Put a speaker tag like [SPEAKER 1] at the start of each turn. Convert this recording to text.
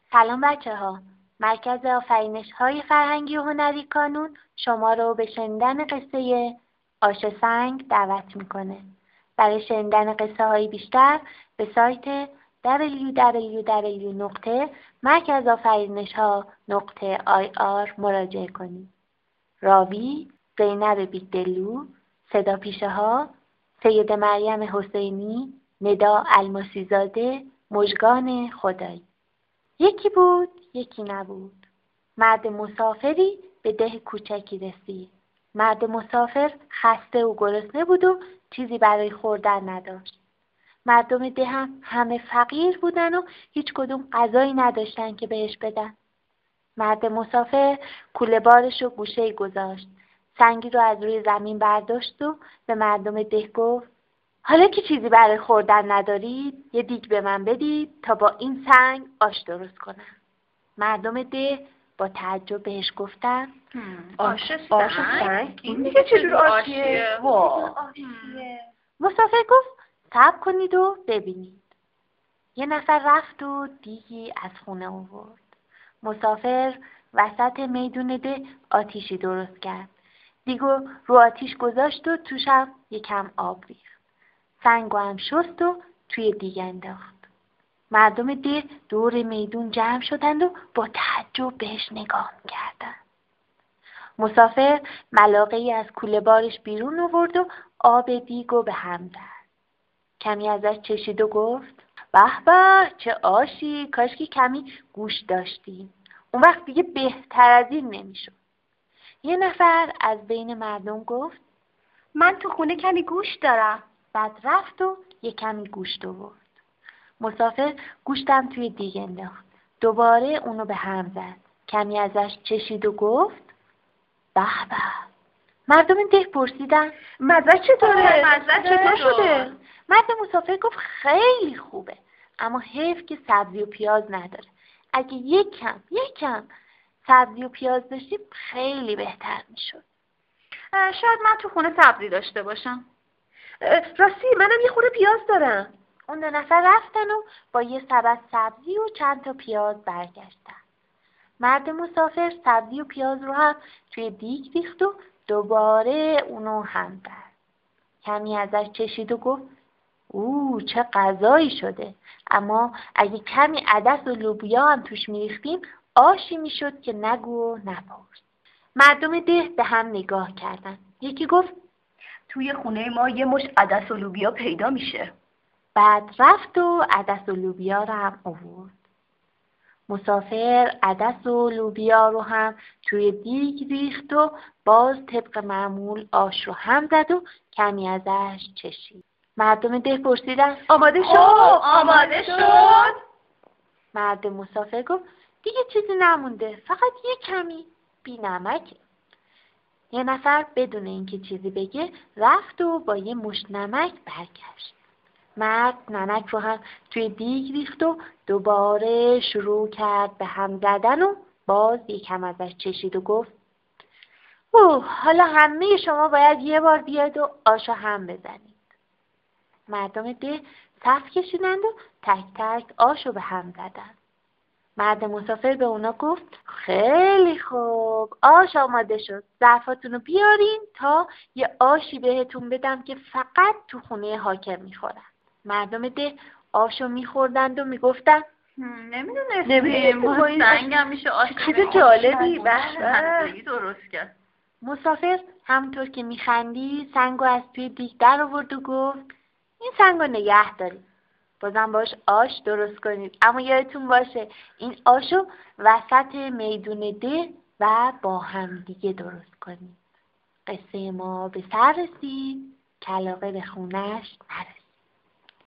[SPEAKER 1] سلام بچه‌ها. مرکز آفرینش‌های فرهنگی و هنری کانون شما رو به شنیدن قصه آش سنگ دعوت میکنه. برای شنیدن قصه‌های بیشتر به سایت www.markazafarinesha.ir مراجعه کنید. راوی زینب بیگدلو، صدا پیشه‌ها سید مریم حسینی، ندا الماسیزاده، مژگان خدایی. یکی بود، یکی نبود. مرد مسافری به ده کوچکی رسید. مرد مسافر خسته و گرسنه بود و چیزی برای خوردن نداشت. مردم ده هم همه فقیر بودن و هیچ کدوم غذایی نداشتن که بهش بدن. مرد مسافر کوله بارش رو گوشه‌ای گذاشت. سنگی رو از روی زمین برداشت و به مردم ده گفت: حالا که چیزی برای خوردن ندارید، یه دیگ به من بدید تا با این سنگ آش درست کنم. مردم ده با تعجب بهش گفتن:
[SPEAKER 2] آش سنگ؟ این دیگه چجور آشیه؟
[SPEAKER 1] مسافر گفت: صبر کنید و ببینید. یه نفر رفت و دیگی از خونه آورد. مسافر وسط میدون ده آتیشی درست کرد. دیگو رو آتیش گذاشت و توشم یکم آب ریخت. سنگو هم شست و توی دیگ انداخت. مردم ده دور میدون جمع شدند و با تعجب بهش نگاه کردند. مسافر ملاقه‌ای از کوله بارش بیرون آورد و آب دیگو به هم زد. کمی ازش چشید و گفت: به به، چه آشی، کاشکی کمی گوشت داشتیم. اون وقت دیگه بهتر از این نمیشد. یه نفر از بین مردم گفت:
[SPEAKER 2] من تو خونه کمی گوشت دارم.
[SPEAKER 1] بعد رفت و یه کمی گوشت آورد. مسافر گوشتم توی دیگ انداخت. دوباره اونو به هم زد. کمی ازش چشید و گفت: به به. مردم ده پرسیدن:
[SPEAKER 2] مزه چطوره؟ مزه چطور شده؟
[SPEAKER 1] مرد مسافر گفت: خیلی خوبه، اما حیف که سبزی و پیاز نداره. اگه یک کم سبزی و پیاز داشتیم خیلی بهتر میشد.
[SPEAKER 2] شاید من تو خونه سبزی داشته باشم. راستی منم یه خورده پیاز دارم.
[SPEAKER 1] اون دو نفر رفتن و با یه سبد سبزی و چند تا پیاز برگشتن. مرد مسافر سبزی و پیاز رو هم توی دیگ ریخت و دوباره اونو هم زد. کمی ازش چشید و گفت: چه غذایی شده، اما اگه کمی عدس و لوبیا هم توش میریختیم آشی میشد که نگو و نپرس. مردم ده به هم نگاه کردن. یکی گفت:
[SPEAKER 2] توی خونه ما یه مش عدس و لوبیا پیدا میشه.
[SPEAKER 1] بعد رفت و عدس و لوبیا رو هم آورد. مسافر عدس و لوبیا رو هم توی دیگ ریخت و باز طبق معمول آش رو هم زد و کمی ازش چشید. مردم ده پرسیدن:
[SPEAKER 2] آماده شد؟ آماده شد؟
[SPEAKER 1] مرد مسافر گفت: دیگه چیزی نمونده، فقط یه کمی بی نمکه. یه نفر بدون اینکه چیزی بگه رفت و با یه مشت نمک برگشت. مرد نمک رو هم توی دیگ ریخت و دوباره شروع کرد به هم زدن و باز یکم ازش چشید و گفت: حالا همه شما باید یه بار بیاید و آشو هم بزنید. مردم ده صف کشیدند و تک تک آشو به هم زدن. مرد مسافر به اونا گفت: خیلی خوب، آش آماده شد. ظرفاتونو بیارین تا یه آشی بهتون بدم که فقط تو خونه حاکم میخورن. مردم ده آشو میخوردند و میگفتن:
[SPEAKER 2] نمیدونستیم با این سنگ هم میشه آش. چیز جالبی. به درست کرد.
[SPEAKER 1] مسافر همونطور که میخندی سنگو از توی دیگ در آورد و گفت: این سنگو نگه دارید، بازم باش آش درست کنید، اما یادتون باشه این آشو وسط میدون ده و با هم دیگه درست کنید. قصه ما به سر رسید، کلاغه به خونش نرسید.